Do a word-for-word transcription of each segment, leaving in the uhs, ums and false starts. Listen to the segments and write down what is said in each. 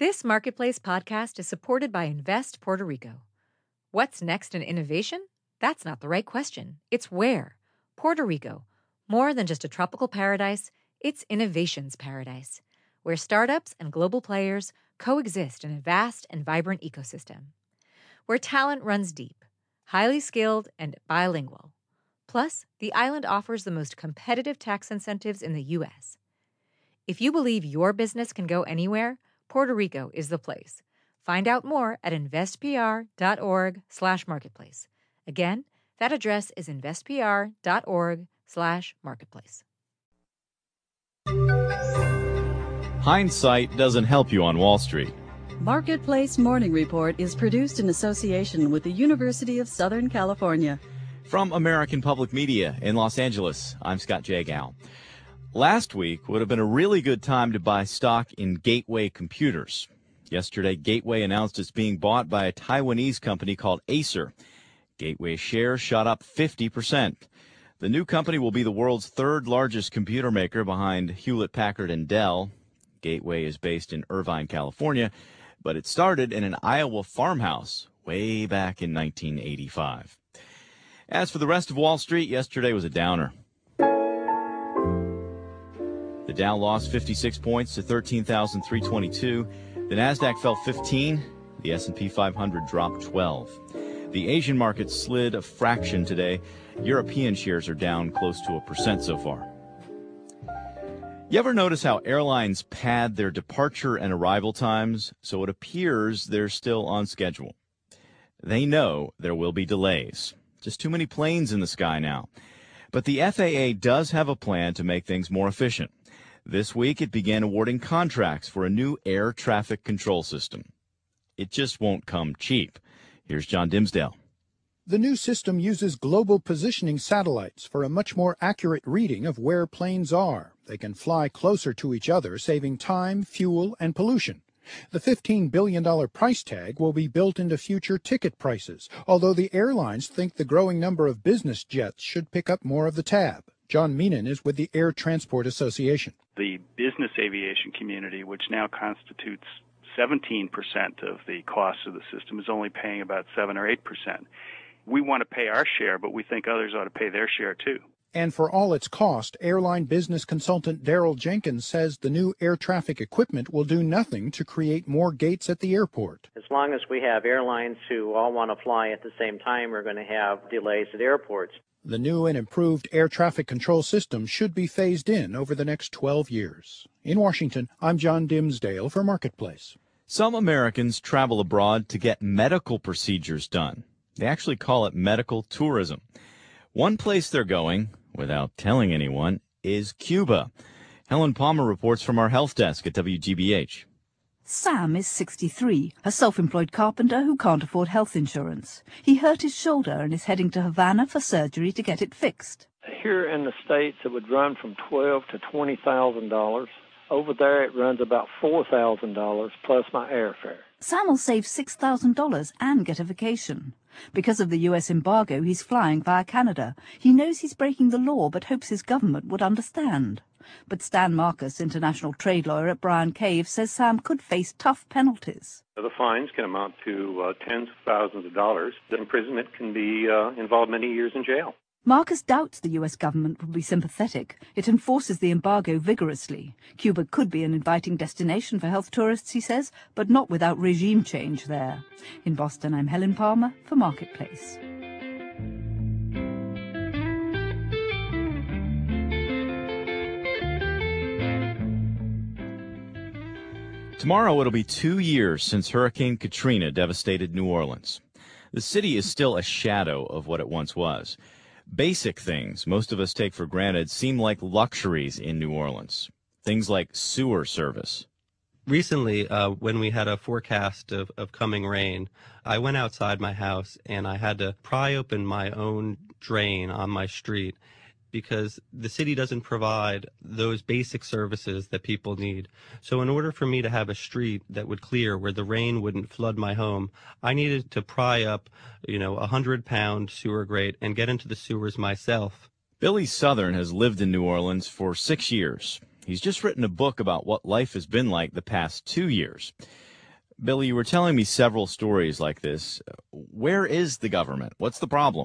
This Marketplace podcast is supported by Invest Puerto Rico. What's next in innovation? That's not the right question. It's where. Puerto Rico. More than just a tropical paradise, it's innovation's paradise, where startups and global players coexist in a vast and vibrant ecosystem. Where talent runs deep, highly skilled, and bilingual. Plus, the island offers the most competitive tax incentives in the U S. If you believe your business can go anywhere, Puerto Rico is the place. Find out more at investpr.org slash marketplace. Again, that address is investpr.org slash marketplace. Hindsight doesn't help you on Wall Street. Marketplace Morning Report is produced in association with the University of Southern California. From American Public Media in Los Angeles, I'm Scott Jagow. Last week would have been a really good time to buy stock in Gateway Computers. Yesterday, Gateway announced it's being bought by a Taiwanese company called Acer. Gateway shares shot up fifty percent. The new company will be the world's third largest computer maker behind Hewlett-Packard and Dell. Gateway is based in Irvine, California, but it started in an Iowa farmhouse way back in nineteen eighty-five. As for the rest of Wall Street, yesterday was a downer. The Dow lost fifty-six points to thirteen thousand three hundred twenty-two. The Nasdaq fell fifteen. The S and P five hundred dropped twelve. The Asian markets slid a fraction today. European shares are down close to a percent so far. You ever notice how airlines pad their departure and arrival times so it appears they're still on schedule? They know there will be delays. Just too many planes in the sky now. But the F A A does have a plan to make things more efficient. This week, it began awarding contracts for a new air traffic control system. It just won't come cheap. Here's John Dimsdale. The new system uses global positioning satellites for a much more accurate reading of where planes are. They can fly closer to each other, saving time, fuel, and pollution. The fifteen billion dollars price tag will be built into future ticket prices, although the airlines think the growing number of business jets should pick up more of the tab. John Meenan is with the Air Transport Association. The business aviation community, which now constitutes seventeen percent of the cost of the system, is only paying about seven or eight percent. We want to pay our share, but we think others ought to pay their share too. And for all its cost, airline business consultant Daryl Jenkins says the new air traffic equipment will do nothing to create more gates at the airport. As long as we have airlines who all want to fly at the same time, we're going to have delays at airports. The new and improved air traffic control system should be phased in over the next twelve years. In Washington, I'm John Dimsdale for Marketplace. Some Americans travel abroad to get medical procedures done. They actually call it medical tourism. One place they're going, without telling anyone, is Cuba. Helen Palmer reports from our health desk at W G B H. Sam is sixty-three, a self-employed carpenter who can't afford health insurance. He hurt his shoulder and is heading to Havana for surgery to get it fixed. Here in the States, it would run from twelve thousand to twenty thousand dollars. Over there, it runs about four thousand dollars plus my airfare. Sam will save six thousand dollars and get a vacation. Because of the U S embargo, he's flying via Canada. He knows he's breaking the law, but hopes his government would understand. But Stan Marcus, international trade lawyer at Bryan Cave, says Sam could face tough penalties. The fines can amount to uh, tens of thousands of dollars. The imprisonment can be uh, involve many years in jail. Marcus doubts the U S government will be sympathetic. It enforces the embargo vigorously. Cuba could be an inviting destination for health tourists, he says, but not without regime change there. In Boston, I'm Helen Palmer for Marketplace. Tomorrow it'll be two years since Hurricane Katrina devastated New Orleans. The city is still a shadow of what it once was. Basic things most of us take for granted seem like luxuries in New Orleans. Things like sewer service. Recently, uh, when we had a forecast of, of coming rain, I went outside my house and I had to pry open my own drain on my street because the city doesn't provide those basic services that people need. So in order for me to have a street that would clear where the rain wouldn't flood my home, I needed to pry up, you know, a hundred-pound sewer grate and get into the sewers myself. Billy Southern has lived in New Orleans for six years. He's just written a book about what life has been like the past two years. Billy, you were telling me several stories like this. Where is the government? What's the problem?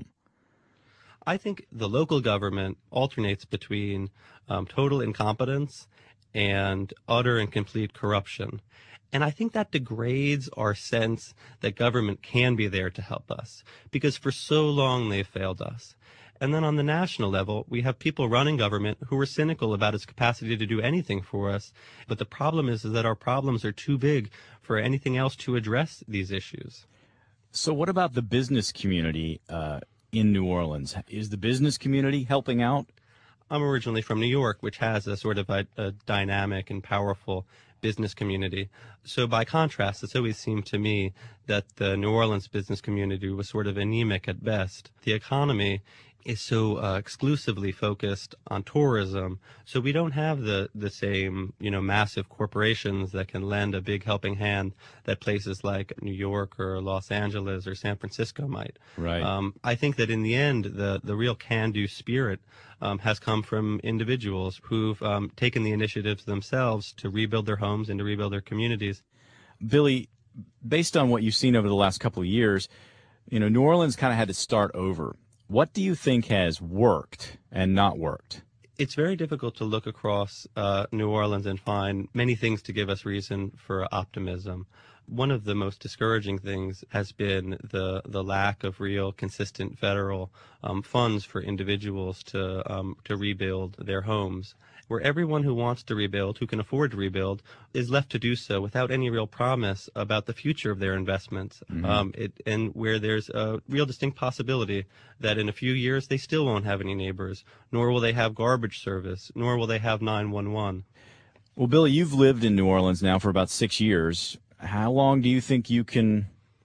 I think the local government alternates between um, total incompetence and utter and complete corruption. And I think that degrades our sense that government can be there to help us, because for so long they've failed us. And then on the national level, we have people running government who are cynical about its capacity to do anything for us. But the problem is, is that our problems are too big for anything else to address these issues. So what about the business community uh, in New Orleans? Is the business community helping out? I'm originally from New York, which has a sort of a, a dynamic and powerful business community. So by contrast, it's always seemed to me that the New Orleans business community was sort of anemic at best. The economy is so uh, exclusively focused on tourism, so we don't have the the same, you know, massive corporations that can lend a big helping hand that places like New York or Los Angeles or San Francisco might. Right. Um, I think that in the end, the the real can-do spirit um, has come from individuals who've um, taken the initiatives themselves to rebuild their homes and to rebuild their communities. Billy, based on what you've seen over the last couple of years, you know, New Orleans kind of had to start over. What do you think has worked and not worked? It's very difficult to look across uh, New Orleans and find many things to give us reason for optimism. One of the most discouraging things has been the, the lack of real consistent federal um, funds for individuals to um, to rebuild their homes, where everyone who wants to rebuild, who can afford to rebuild, is left to do so without any real promise about the future of their investments. Mm-hmm. Um, it, and where there's a real distinct possibility that in a few years they still won't have any neighbors, nor will they have garbage service, nor will they have nine one one. Well, Billy, you've lived in New Orleans now for about six years. How long do you think you can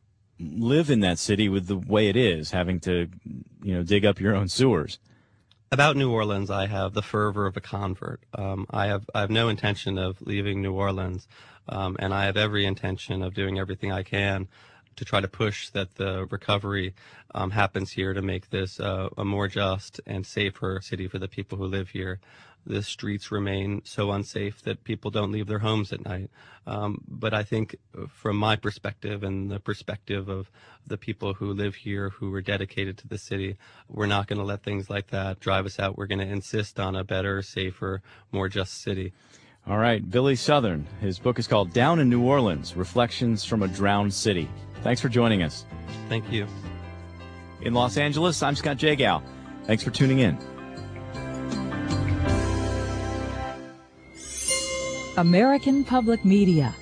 live in that city with the way it is, having to, you know, dig up your own sewers? About New Orleans, I have the fervor of a convert. Um, I have I have no intention of leaving New Orleans, um, and I have every intention of doing everything I can to try to push that the recovery um, happens here to make this uh, a more just and safer city for the people who live here. The streets remain so unsafe that people don't leave their homes at night. Um, but I think from my perspective and the perspective of the people who live here who are dedicated to the city, we're not going to let things like that drive us out. We're going to insist on a better, safer, more just city. All right, Billy Southern. His book is called Down in New Orleans, Reflections from a Drowned City. Thanks for joining us. Thank you. In Los Angeles, I'm Scott Jagow. Thanks for tuning in. American Public Media.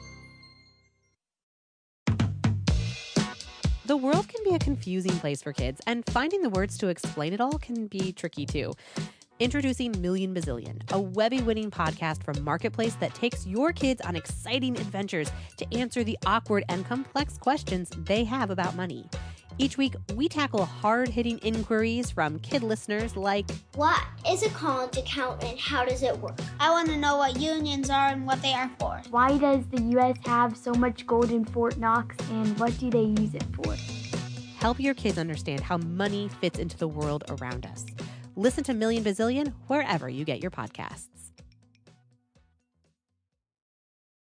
The world can be a confusing place for kids, and finding the words to explain it all can be tricky too. Introducing Million Bazillion, a Webby-winning podcast from Marketplace that takes your kids on exciting adventures to answer the awkward and complex questions they have about money. Each week, we tackle hard-hitting inquiries from kid listeners like, what is a college account and how does it work? I want to know what unions are and what they are for. Why does the U S have so much gold in Fort Knox and what do they use it for? Help your kids understand how money fits into the world around us. Listen to Million Bazillion wherever you get your podcasts.